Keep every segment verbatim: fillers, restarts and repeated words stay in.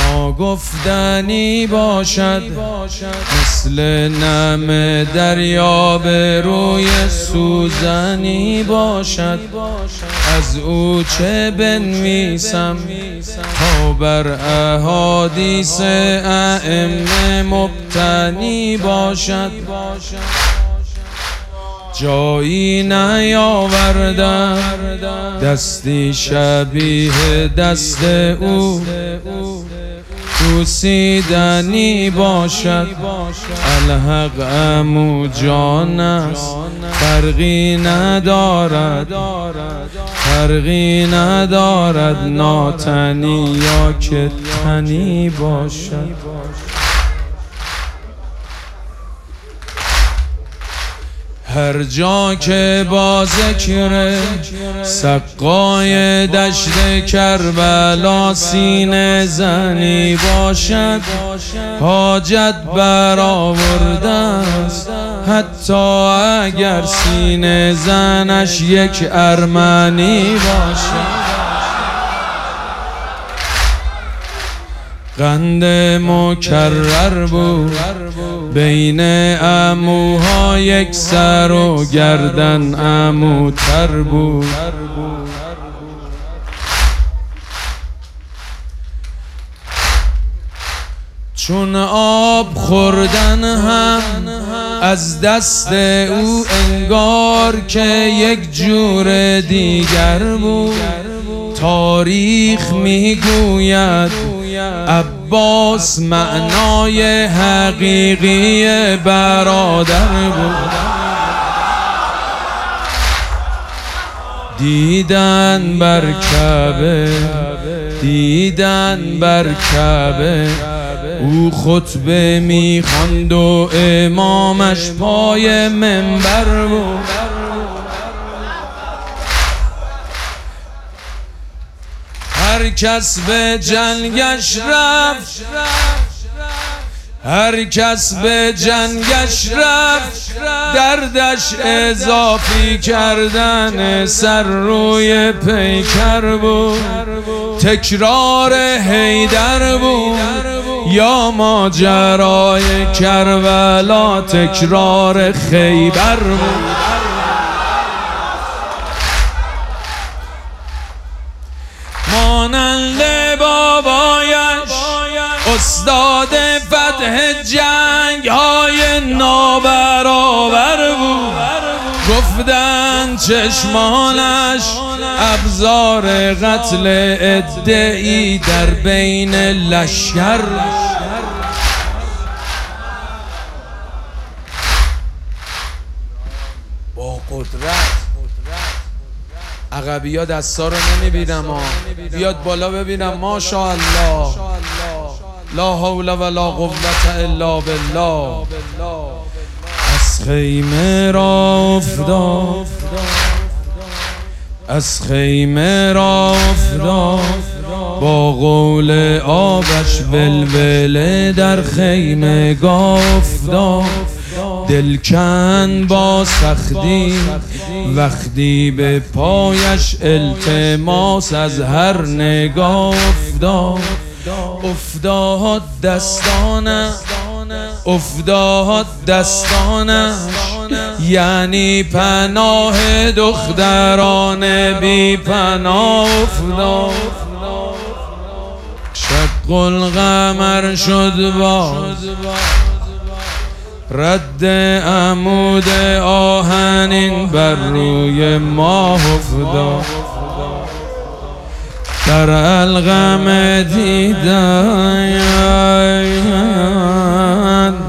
ناگفتنی باشد، مثل نم دریا به روی سوزنی باشد. از او چه بنویسم تا بر احادیث ائمه مبتنی باشد. جایی نیاوردم دستی شبیه دست او، بوسیدنی باشد. الحق عمو جان است، فرقی ندارد، فرقی ندارد ناتنی یا که تنی باشد. هر جا که با ذکر سقای دشت کربلا سینه زنی باشد، حاجت برآورده است، حتی اگر سینه زنش یک ارمنی باشد. قند مکرر بود بین عموها، یک سر و گردن عموتر بود. چون آب خوردن هم از دست او انگار که یک جور دیگر بود. تاریخ میگوید عباس معنای حقیقی برادر بود. دیدن بر کعبه، دیدن بر کعبه، او خطبه میخواند و امامش پای منبر بود. هر کس به جنگش رفت، هر کس به جنگش رفت، دردش اضافی کردن سر روی پیکر بود. تکرار حیدر بود یا ماجرای کربلا تکرار خیبر بود. مانند بابایش استاد فتح جنگ های نابرابر بود. گفتن چشمانش ابزار قتل ادعی در بین لشکر. با قدرت عقبی ها دستا رو نمیبینم ها، بیاد بالا ببینم. ماشاءالله لا حول ولا قوة الا بالله. از خیمه را افتاد، از خیمه را افتاد، با قول آبش ولوله در خیمه افتاد. دلکن با سختی وقتی به پایش التماس از هر نگاه افتاد. افتاد دستانه، افتاد دستانه، یعنی پناه دختران بی پناه افتاد. شق القمر شد باز، رد عمود آهنین بر روی ماه افتاد. در القم دیدن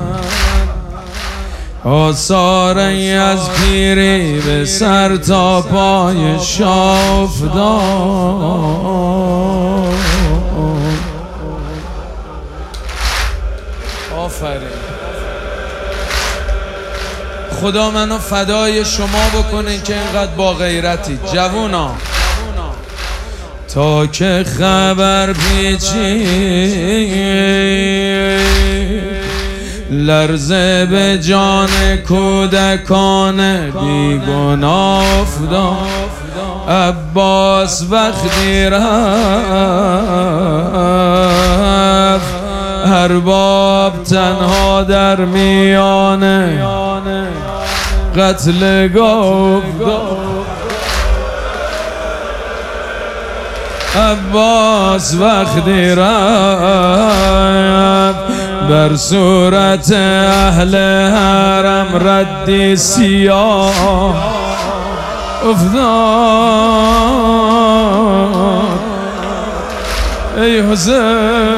آثاری از پیری به سر تا پای شاه افتاد. آفرین. خدا منو فدای شما بکنه که اینقدر با غیرتی جوونا. تا که خبر پیچی لرزه به جان کودکان بیگناه افتاد. عباس وقتی رفت ارباب تنها در میان قتل گفت عباس وقتی رفت بر صورت اهل حرم ردی سیاه افتاد ای حسین